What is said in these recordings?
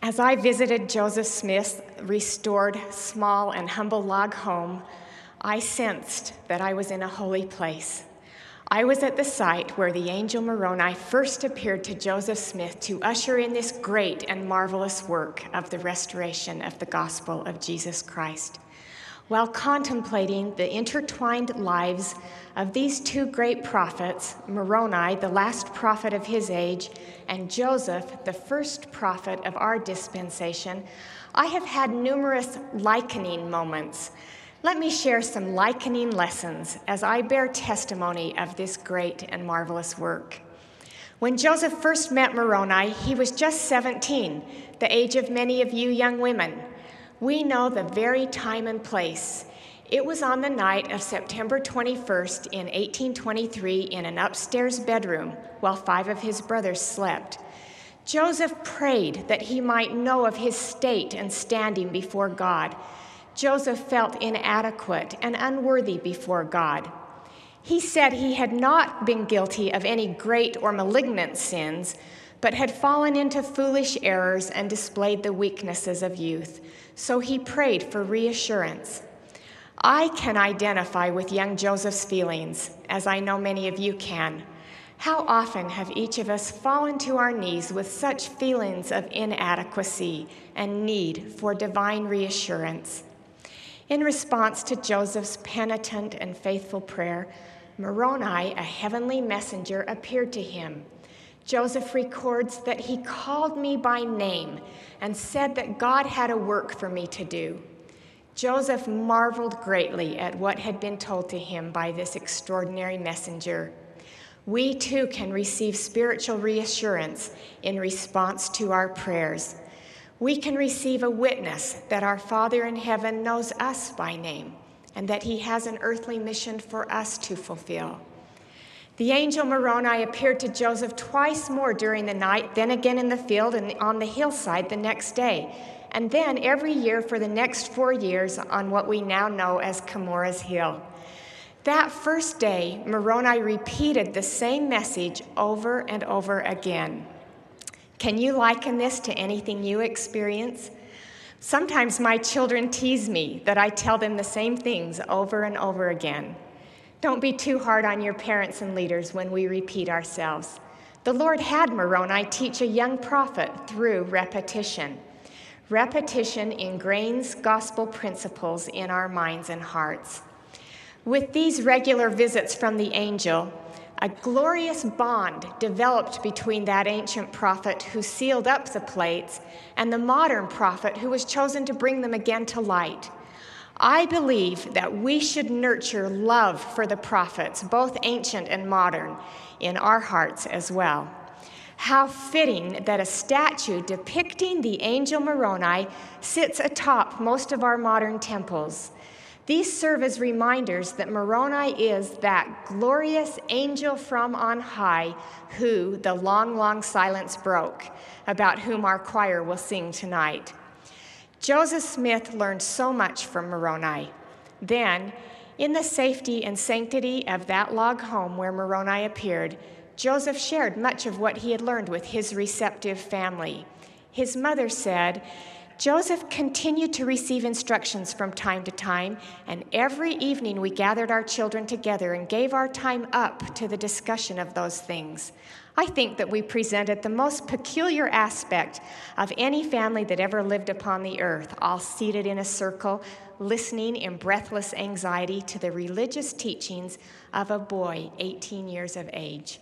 As I visited Joseph Smith's restored, small, and humble log home, I sensed that I was in a holy place. I was at the site where the angel Moroni first appeared to Joseph Smith to usher in this great and marvelous work of the restoration of the gospel of Jesus Christ. While contemplating the intertwined lives of these two great prophets, Moroni, the last prophet of his age, and Joseph, the first prophet of our dispensation, I have had numerous likening moments. Let me share some likening lessons as I bear testimony of this great and marvelous work. When Joseph first met Moroni, he was just 17, the age of many of you young women. We know the very time and place. It was on the night of September 21st in 1823 in an upstairs bedroom while 5 of his brothers slept. Joseph prayed that he might know of his state and standing before God. Joseph felt inadequate and unworthy before God. He said he had not been guilty of any great or malignant sins, but had fallen into foolish errors and displayed the weaknesses of youth. So he prayed for reassurance. I can identify with young Joseph's feelings, as I know many of you can. How often have each of us fallen to our knees with such feelings of inadequacy and need for divine reassurance? In response to Joseph's penitent and faithful prayer, Moroni, a heavenly messenger, appeared to him. Joseph records that he called me by name and said that God had a work for me to do. Joseph marveled greatly at what had been told to him by this extraordinary messenger. We too can receive spiritual reassurance in response to our prayers. We can receive a witness that our Father in heaven knows us by name and that he has an earthly mission for us to fulfill. The angel Moroni appeared to Joseph twice more during the night, then again in the field and on the hillside the next day, and then every year for the next 4 years on what we now know as Cumorah's Hill. That first day, Moroni repeated the same message over and over again. Can you liken this to anything you experience? Sometimes my children tease me that I tell them the same things over and over again. Don't be too hard on your parents and leaders when we repeat ourselves. The Lord had Moroni teach a young prophet through repetition. Repetition ingrains gospel principles in our minds and hearts. With these regular visits from the angel, a glorious bond developed between that ancient prophet who sealed up the plates and the modern prophet who was chosen to bring them again to light. I believe that we should nurture love for the prophets, both ancient and modern, in our hearts as well. How fitting that a statue depicting the angel Moroni sits atop most of our modern temples. These serve as reminders that Moroni is that glorious angel from on high who the long, long silence broke, about whom our choir will sing tonight. Joseph Smith learned so much from Moroni. Then, in the safety and sanctity of that log home where Moroni appeared, Joseph shared much of what he had learned with his receptive family. His mother said, Joseph continued to receive instructions from time to time, and every evening we gathered our children together and gave our time up to the discussion of those things. I think that we presented the most peculiar aspect of any family that ever lived upon the earth, all seated in a circle, listening in breathless anxiety to the religious teachings of a boy 18 years of age.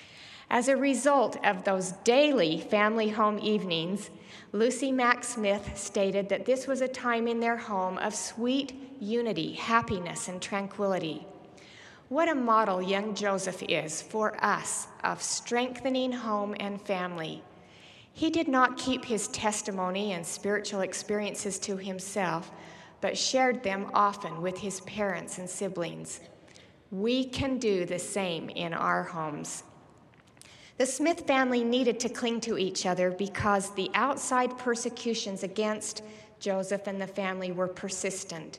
As a result of those daily family home evenings, Lucy Mack Smith stated that this was a time in their home of sweet unity, happiness, and tranquility. What a model young Joseph is for us of strengthening home and family. He did not keep his testimony and spiritual experiences to himself, but shared them often with his parents and siblings. We can do the same in our homes. The Smith family needed to cling to each other because the outside persecutions against Joseph and the family were persistent.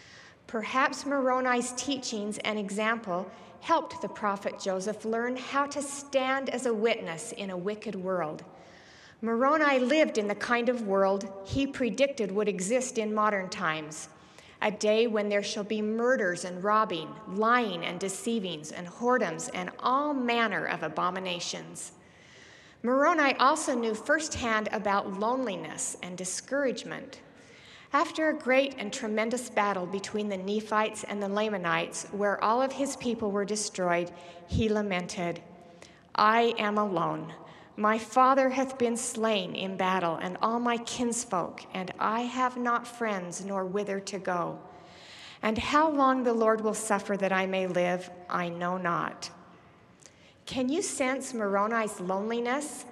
Perhaps Moroni's teachings and example helped the prophet Joseph learn how to stand as a witness in a wicked world. Moroni lived in the kind of world he predicted would exist in modern times, a day when there shall be murders and robbing, lying and deceivings, and whoredoms, and all manner of abominations. Moroni also knew firsthand about loneliness and discouragement. After a great and tremendous battle between the Nephites and the Lamanites, where all of his people were destroyed, he lamented, "I am alone. My father hath been slain in battle, and all my kinsfolk, and I have not friends nor whither to go. And how long the Lord will suffer that I may live, I know not." Can you sense Moroni's loneliness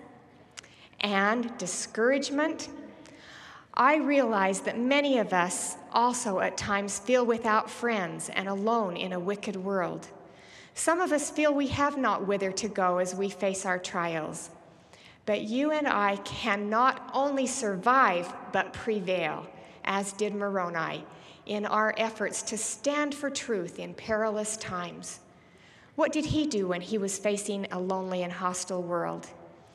and discouragement? I realize that many of us also at times feel without friends and alone in a wicked world. Some of us feel we have not whither to go as we face our trials. But you and I can not only survive, but prevail, as did Moroni, in our efforts to stand for truth in perilous times. What did he do when he was facing a lonely and hostile world?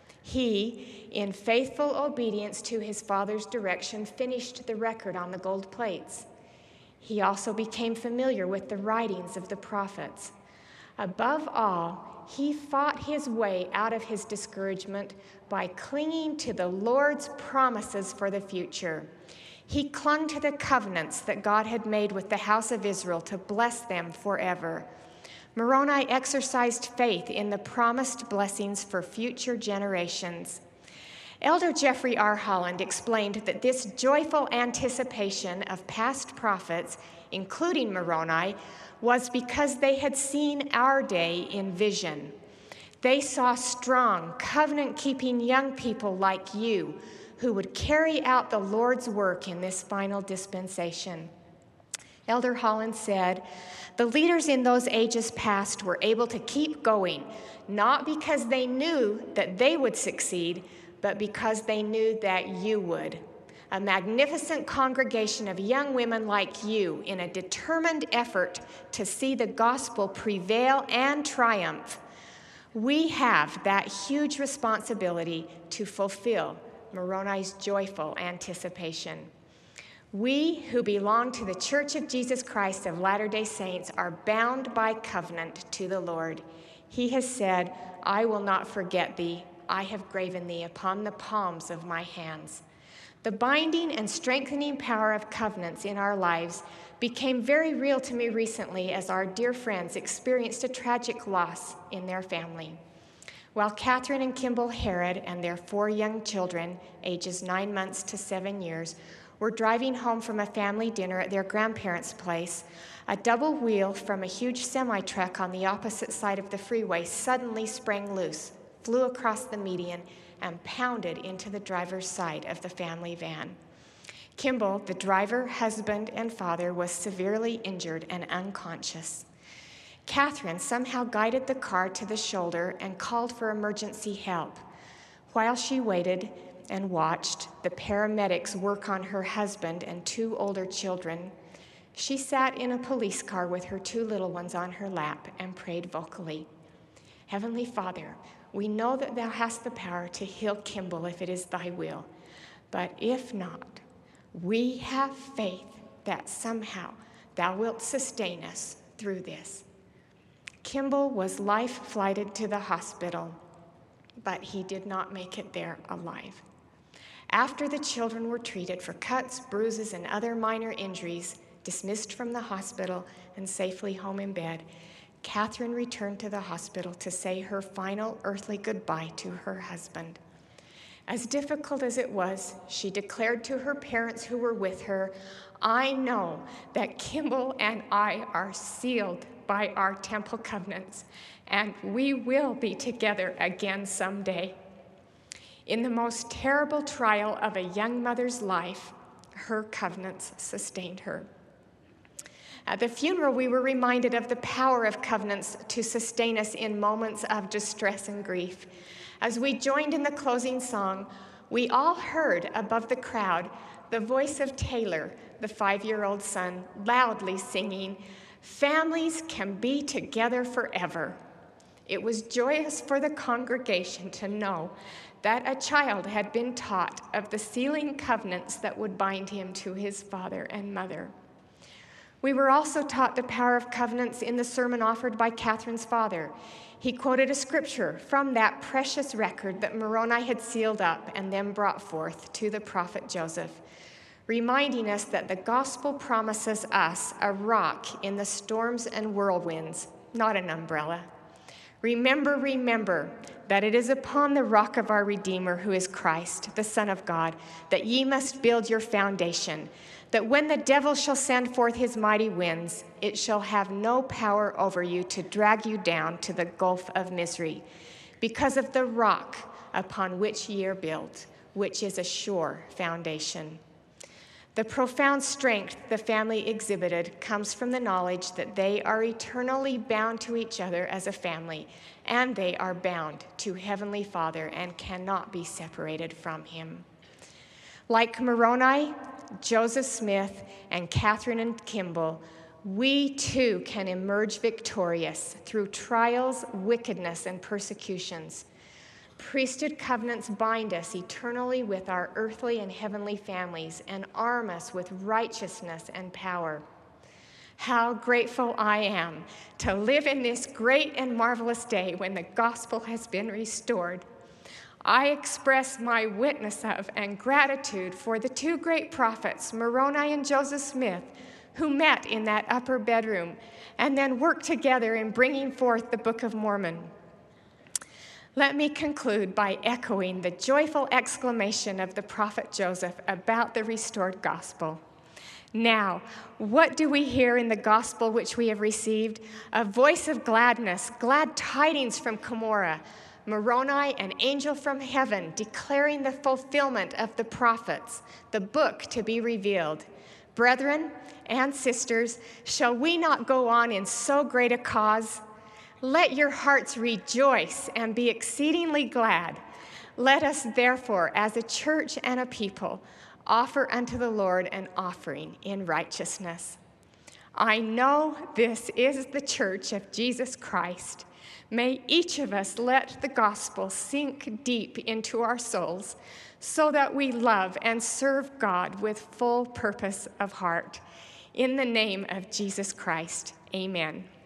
He, in faithful obedience to his father's direction, finished the record on the gold plates. He also became familiar with the writings of the prophets. Above all, he fought his way out of his discouragement by clinging to the Lord's promises for the future. He clung to the covenants that God had made with the house of Israel to bless them forever. Moroni exercised faith in the promised blessings for future generations. Elder Jeffrey R. Holland explained that this joyful anticipation of past prophets, including Moroni, was because they had seen our day in vision. They saw strong, covenant-keeping young people like you who would carry out the Lord's work in this final dispensation. Elder Holland said, "The leaders in those ages past were able to keep going, not because they knew that they would succeed, but because they knew that you would. A magnificent congregation of young women like you in a determined effort to see the gospel prevail and triumph. We have that huge responsibility to fulfill Moroni's joyful anticipation. We who belong to the Church of Jesus Christ of Latter-day Saints are bound by covenant to the Lord. He has said, 'I will not forget thee. I have graven thee upon the palms of my hands.' The binding and strengthening power of covenants in our lives became very real to me recently as our dear friends experienced a tragic loss in their family. While Catherine and Kimball Herod and their 4 young children, ages 9 months to 7 years, were driving home from a family dinner at their grandparents' place, a double wheel from a huge semi-truck on the opposite side of the freeway suddenly sprang loose, flew across the median, and pounded into the driver's side of the family van. Kimball, the driver, husband, and father, was severely injured and unconscious. Catherine somehow guided the car to the shoulder and called for emergency help. While she waited and watched the paramedics work on her husband and 2 older children, she sat in a police car with her 2 little ones on her lap and prayed vocally. "Heavenly Father, we know that thou hast the power to heal Kimball if it is thy will, but if not, we have faith that somehow thou wilt sustain us through this." Kimball was life-flighted to the hospital, but he did not make it there alive. After the children were treated for cuts, bruises, and other minor injuries, dismissed from the hospital and safely home in bed, Catherine returned to the hospital to say her final earthly goodbye to her husband. As difficult as it was, she declared to her parents who were with her, "I know that Kimball and I are sealed by our temple covenants, and we will be together again someday." In the most terrible trial of a young mother's life, her covenants sustained her. At the funeral, we were reminded of the power of covenants to sustain us in moments of distress and grief. As we joined in the closing song, we all heard above the crowd the voice of Taylor, the 5-year-old son, loudly singing, "Families can be together forever." It was joyous for the congregation to know that a child had been taught of the sealing covenants that would bind him to his father and mother. We were also taught the power of covenants in the sermon offered by Catherine's father. He quoted a scripture from that precious record that Moroni had sealed up and then brought forth to the prophet Joseph, reminding us that the gospel promises us a rock in the storms and whirlwinds, not an umbrella. Remember that it is upon the rock of our Redeemer, who is Christ, the Son of God, that ye must build your foundation, that when the devil shall send forth his mighty winds, it shall have no power over you to drag you down to the gulf of misery, because of the rock upon which ye are built, which is a sure foundation. The profound strength the family exhibited comes from the knowledge that they are eternally bound to each other as a family, and they are bound to Heavenly Father and cannot be separated from him. Like Moroni, Joseph Smith, and Catherine and Kimball, we too can emerge victorious through trials, wickedness, and persecutions. Priesthood covenants bind us eternally with our earthly and heavenly families and arm us with righteousness and power. How grateful I am to live in this great and marvelous day when the gospel has been restored. I express my witness of and gratitude for the two great prophets, Moroni and Joseph Smith, who met in that upper bedroom and then worked together in bringing forth the Book of Mormon. Let me conclude by echoing the joyful exclamation of the prophet Joseph about the restored gospel. Now, what do we hear in the gospel which we have received? A voice of gladness, glad tidings from Cumorah, Moroni, an angel from heaven, declaring the fulfillment of the prophets, the book to be revealed. Brethren and sisters, shall we not go on in so great a cause? Let your hearts rejoice and be exceedingly glad. Let us therefore, as a church and a people, offer unto the Lord an offering in righteousness. I know this is the church of Jesus Christ. May each of us let the gospel sink deep into our souls so that we love and serve God with full purpose of heart. In the name of Jesus Christ, amen.